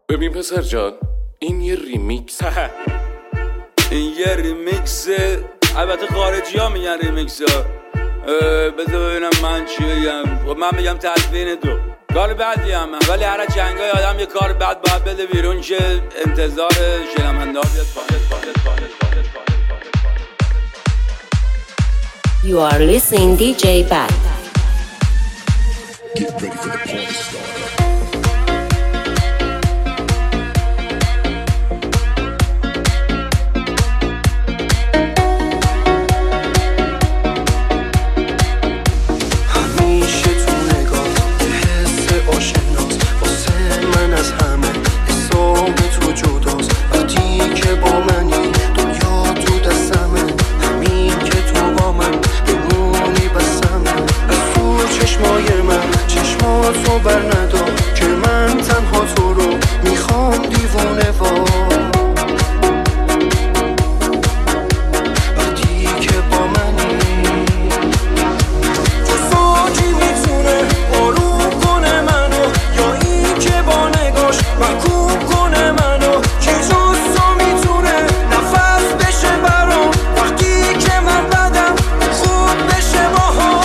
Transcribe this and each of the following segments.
ببین پسر جان، این یه ریمیکس. این یه ریمیکسه. البته خارجی ها میگن ریمیکس ها. بذار ببینم من چی بگم. من میگم تدوین تو کار بدی هم من، ولی هر جنگای آدم یه کار بد باید بده بیرون که انتظار شنونده ها بیاد پایین. You are listening DJ Bad. Get ready for the party starter. تو بر ندار که من تنها تو رو میخوام دیوونه وقتی که با منی تو ساجی میتونه آروم کنه منو یا این که با نگاش محکوم کنه منو که جز تو میتونه نفس بشه برام وقتی که من بدم خوب بشه باها.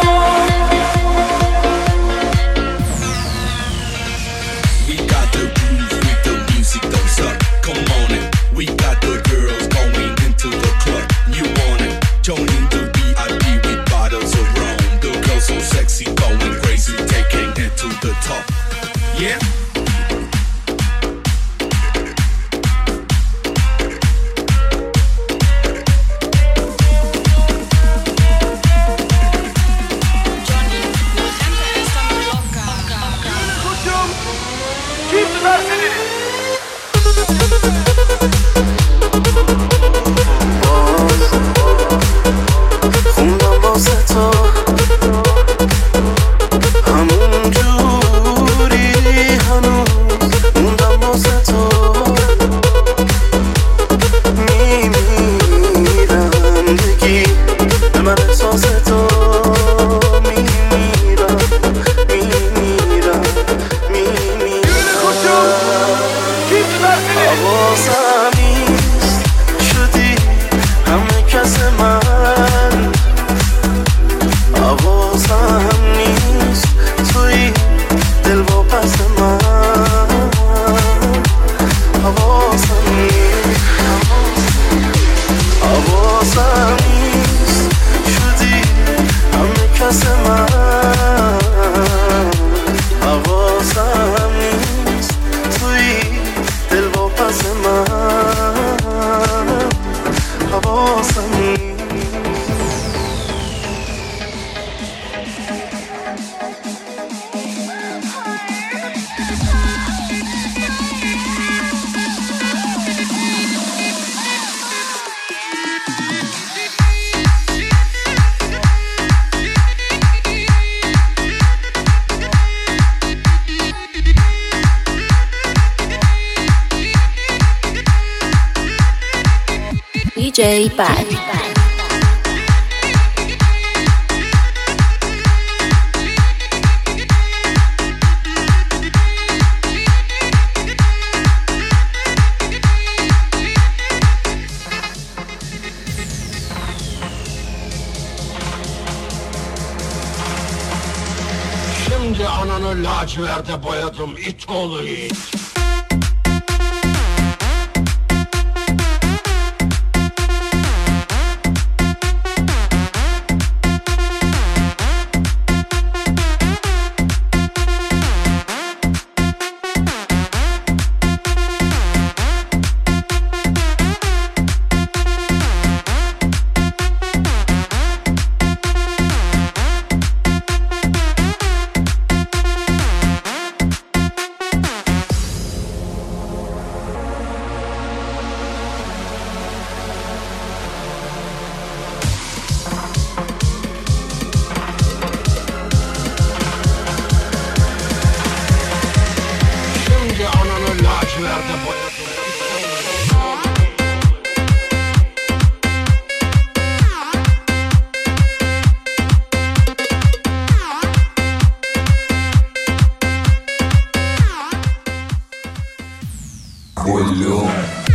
We got the girls going into the club. You want it? Joining the VIP with bottles of rum. The girls so sexy, going crazy, taking it to the top. Yeah. DJ Bad. Şimdi ananı laciverde boyadım it oğlu it. کلو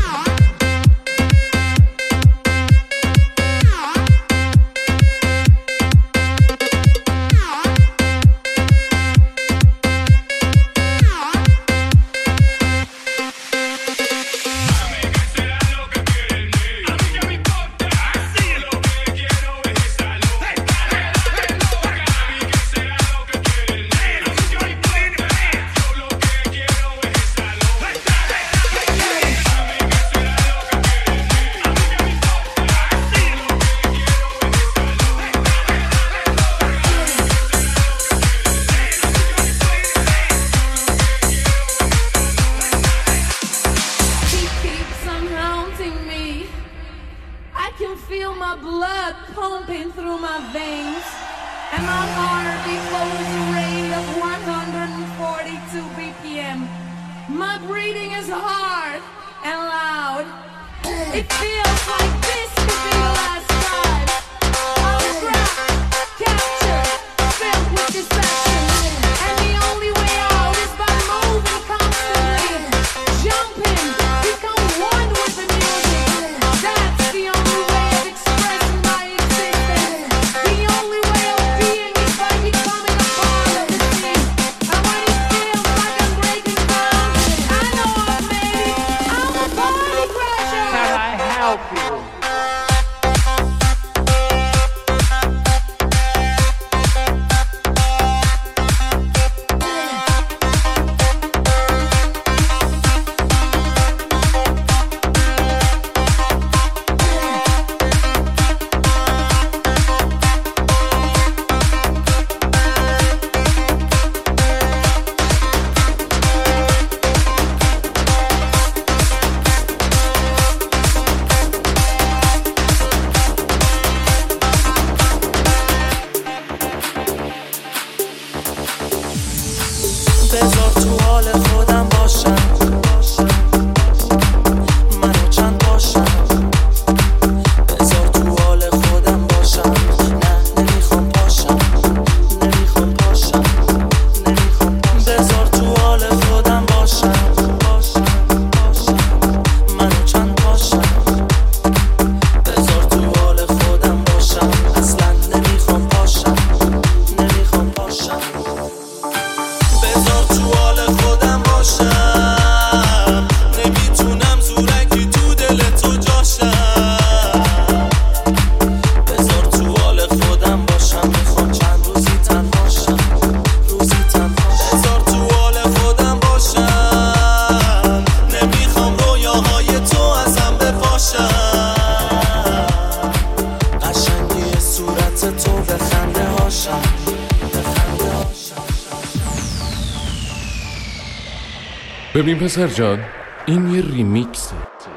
ببین پسر جان، این یه ریمیکسه.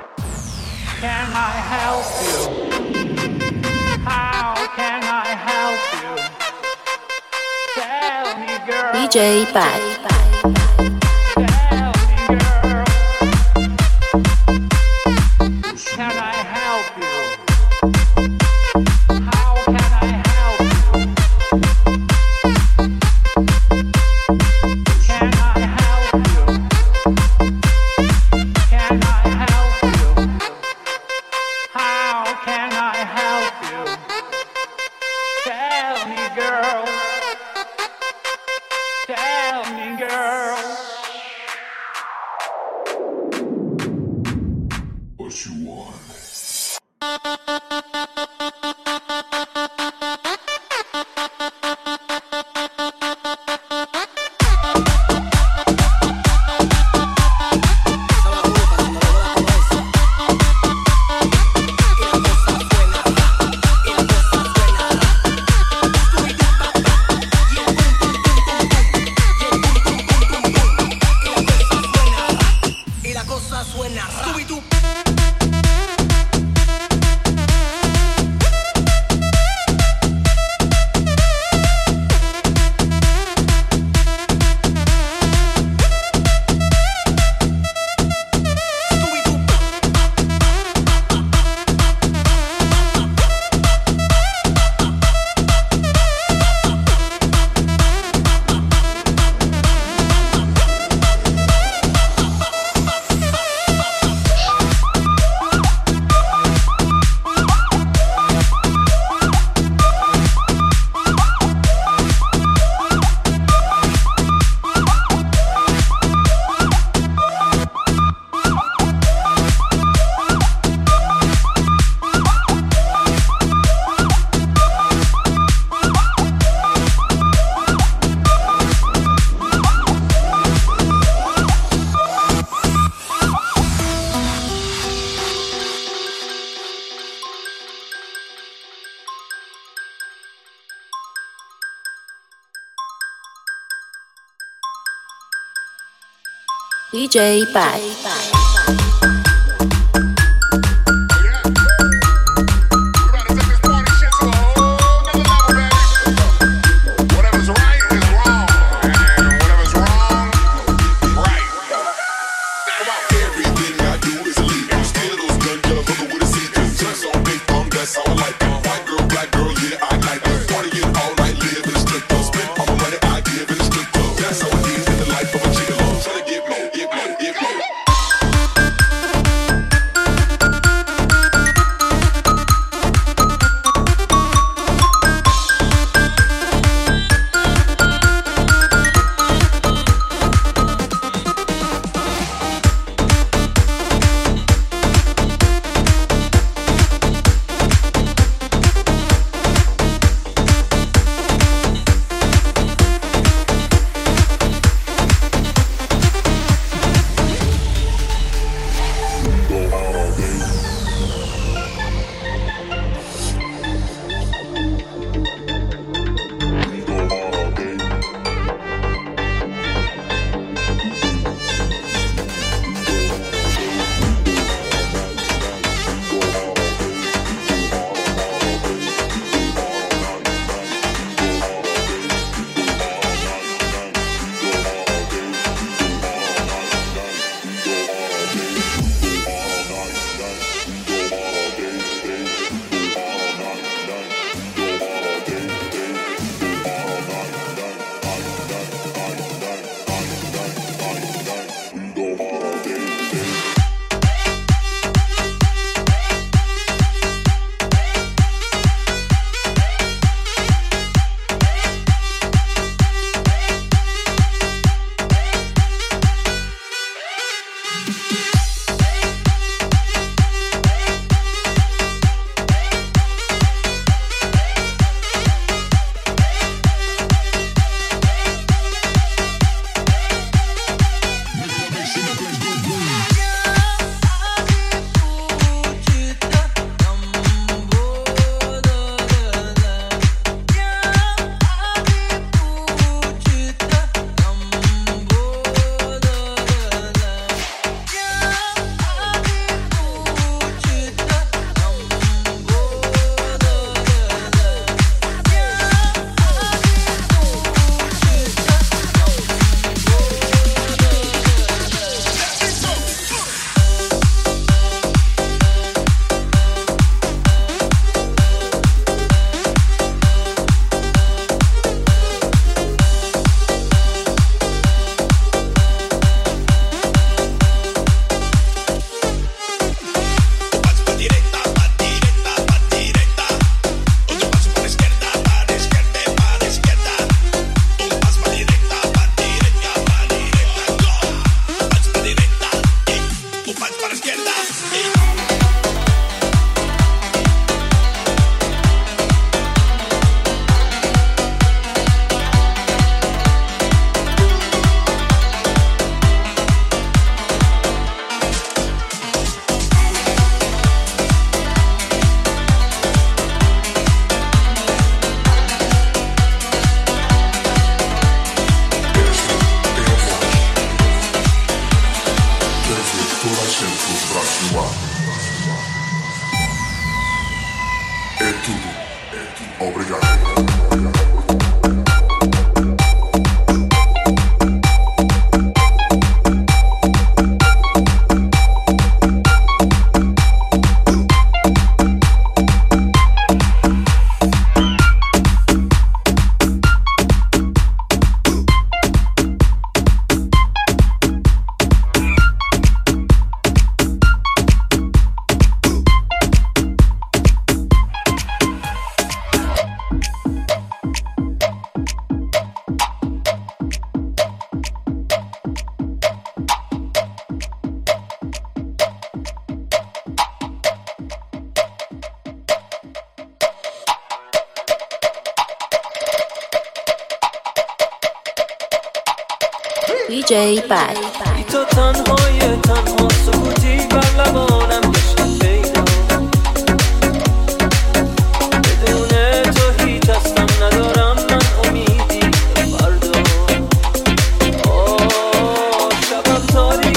Can I help you? How can I help you? Tell me, girl. DJ Bad. Tell me, girl. Can I help you? How can I help you? Can I help you? Can I help you? How can I help you? Tell me, girl. Tell me, DJ Bad. DJ Bad. تو تنهای تنها سکوتی بر لبانم بشه پیدا بدون تو هیچ هستم ندارم من امیدی فردا شبم تاریک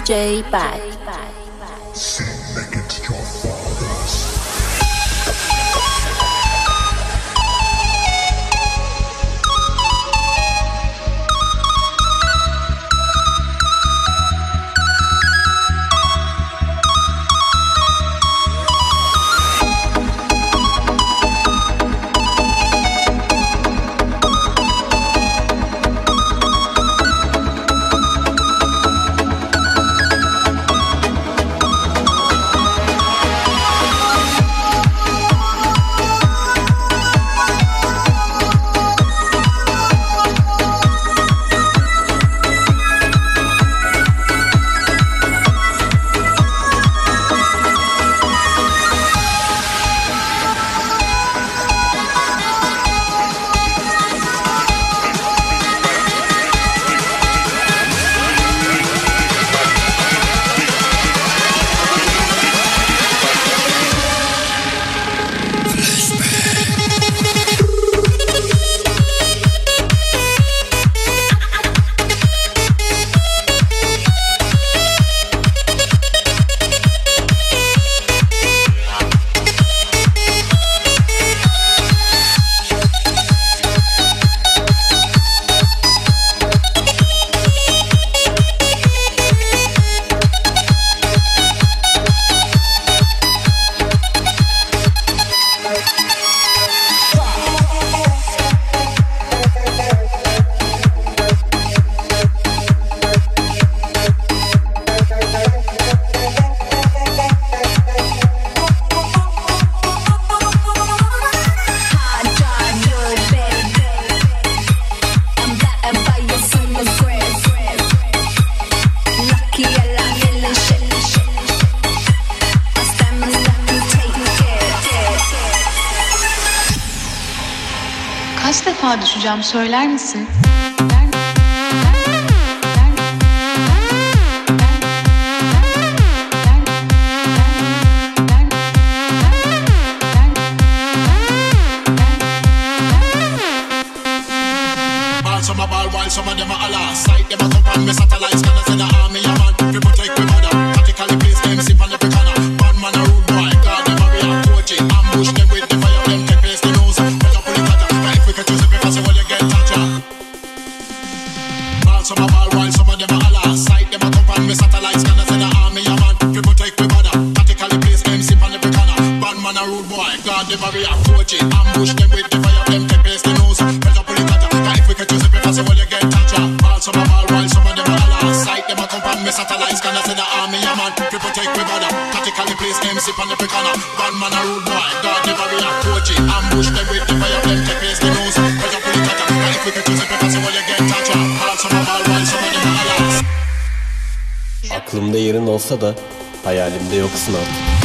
DJ Bad. Sing like it's your father's. Kaç defa düşeceğim söyler misin? Some a ball while some of them a holla. Sight them a top and me satellites gonna send the army a man. People take me mother. Tactically place them sip on every corner. Bad man a rude boy. God them a be a coaching. Ambush them with the fire. Them take place the nose. Better pull it cutter. Now if we can choose it because you will you get toucher. Ball some a ball while some of them a holla. Sight them a top and me satellites gonna send the army a man. People take me mother. Tactically place them sip on every corner. Bad man a rude boy. God them a be a coaching. Ambush them with the fire. Them take place the nose. Better pull it cutter. Now if we can choose it because you will you get toucher. Ball some a ball while some of them a holla. Sight them a top and me satellites gonna send the army a man. People take me mother. Tactically place them sip on every corner. Bad man a rude boy. God them a be a coaching. Ambush them with the fire. Them take place the nose. Better pull it cutter. Now if we can choose it because you will you get toucher. Ball some a ball while some of them a holla. Aklımda yerin olsa da hayalimde yoksun artık.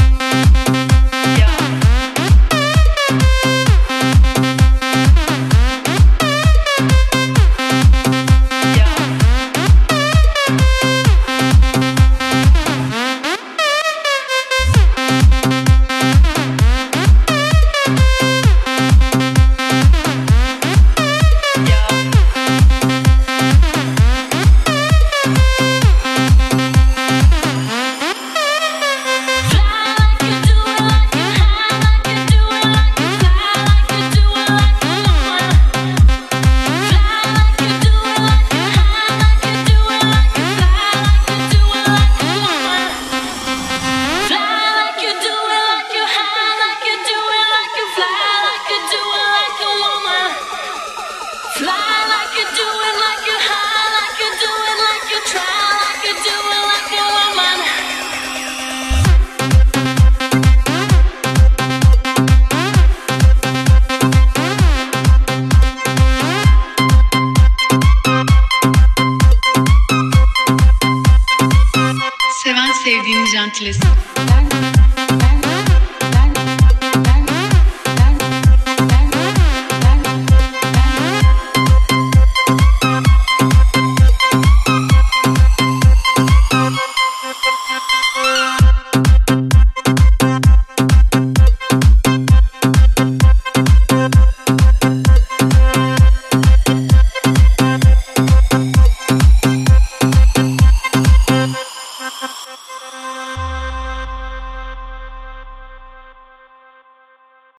Seven sevdiğini jantilesin.